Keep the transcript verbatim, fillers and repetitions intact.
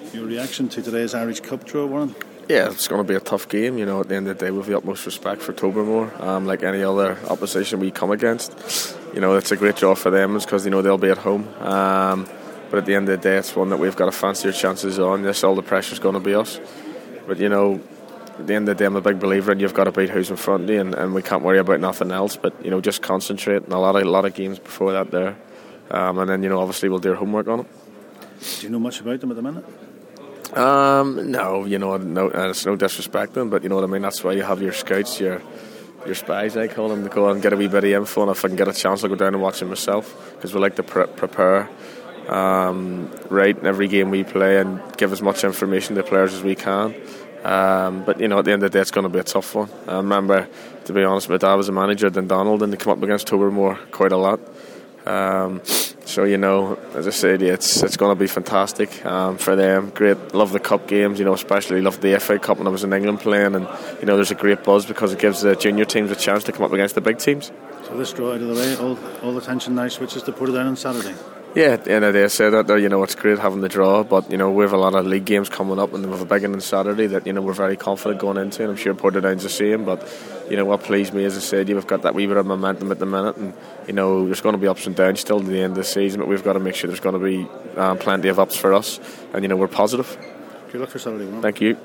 Your reaction to today's Irish Cup draw, Warren? Yeah, it's going to be a tough game. You know, at the end of the day, with the utmost respect for Tobermoor, um, like any other opposition we come against. You know, it's a great draw for them because you know they'll be at home. Um, but at the end of the day, it's one that we've got a fancier chances on. Yes, all the pressure's going to be us. But you know, at the end of the day, I'm a big believer in you've got to beat who's in front of you, and, and we can't worry about nothing else. But you know, just concentrate. And a lot of a lot of games before that there, um, and then you know, obviously we'll do our homework on it. Do you know much about them at the minute? Um, no, you know, no, and it's no disrespect to them, but you know what I mean. That's why you have your scouts, your your spies, I call them, to go and get a wee bit of info. And if I can get a chance, I'll go down and watch them myself because we like to pre- prepare um, right in every game we play and give as much information to the players as we can. Um, but you know, at the end of the day, it's going to be a tough one. I remember, to be honest, my dad was a manager at Dundonald, and they come up against Tobermoor quite a lot. Um, so you know, as I said, it's it's going to be fantastic um, for them. Great, love the cup games. You know, especially love the F A Cup when I was in England playing, and you know, there's a great buzz because it gives the junior teams a chance to come up against the big teams. So this draw out of the way, all all the tension now switches to Portadown on Saturday. Yeah, at the end of the day, I say that there, you know, it's great having the draw, but you know, we have a lot of league games coming up, and we have a big one on Saturday that you know we're very confident going into, and I'm sure Portadown's the same. But you know, what pleased me, as I said, you've got that wee bit of momentum at the minute, and you know, there's going to be ups and downs still to the end of the season, but we've got to make sure there's going to be um, plenty of ups for us, and you know, we're positive. Good luck for Saturday, man. Thank you.